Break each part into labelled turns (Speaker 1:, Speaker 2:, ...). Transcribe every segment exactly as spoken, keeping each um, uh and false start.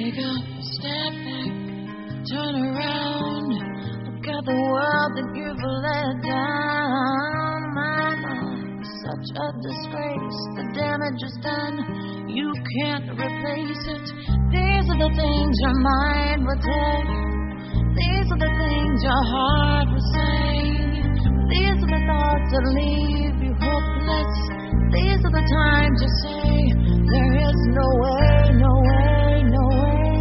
Speaker 1: Wake up, step back, turn around. Look at the world that you've let down. My life, such a disgrace. The damage is done. You can't replace it. These are the things your mind will tell you. These are the things your heart will say. These are the thoughts that leave you hopeless. These are the times you say, there is no way, no way, no way.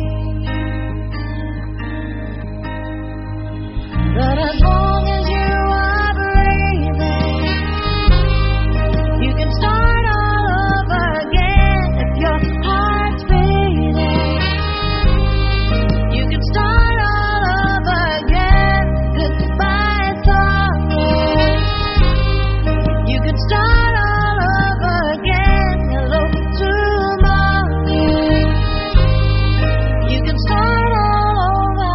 Speaker 1: But as long as you are breathing, you can start all over again. If your heart's beating, you can start all over again. Goodbye, sorrow. You can start all over again. Hello, tomorrow. You can start all over.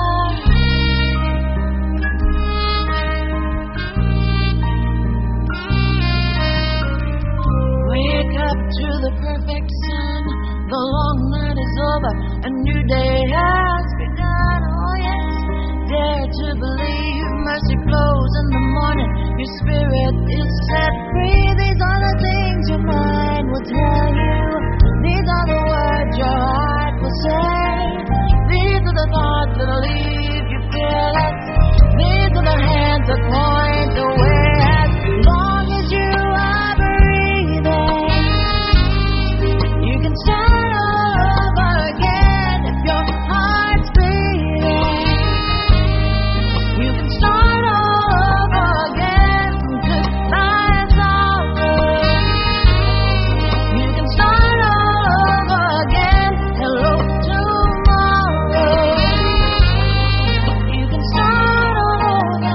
Speaker 1: Wake up to the perfect sun. The long night is over. A new day has begun. Oh yes, dare to believe. Mercy flows in the morning. Your spirit is set free. These are the things your mind will tell you. These are the words your heart will say. These are the thoughts that leave you fearless. These are the hands that point the way. As long as you are breathing, you can start all over again. If your heart's beating, you can start all over again. Goodbye, sorrow. You can start all over again. Hello, tomorrow. You can start all over.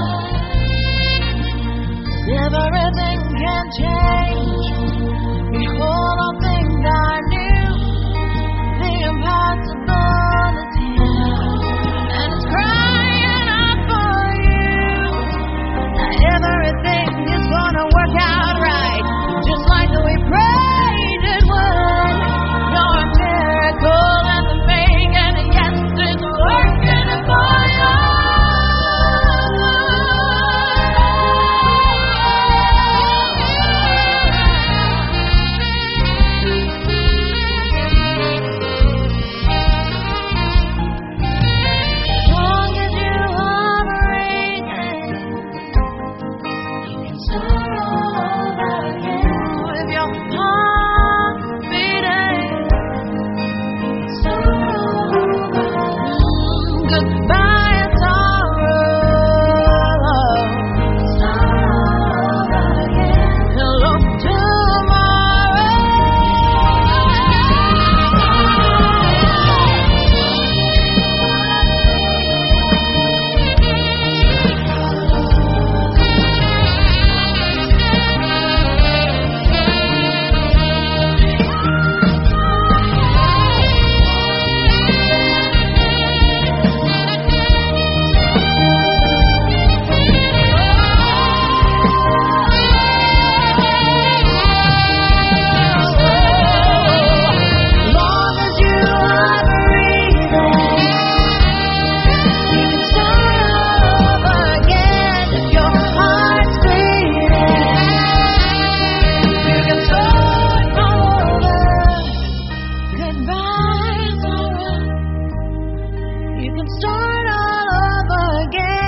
Speaker 1: Everything can change. Behold, all things are new. The impossibility, and it's crying out for you. Now everything is gonna work out right, just like we prayed it would. You're a miracle and the making, and yes, it's working for you. As long as you are breathing, you can start all over again. With your heart beating, you can start all over. Goodbye, sorrow. Start all over again. Hello, tomorrow. As long as you are breathing, you can start all over again. If your heart's beating, you can start all over. Goodbye, sorrow. You can start all over again.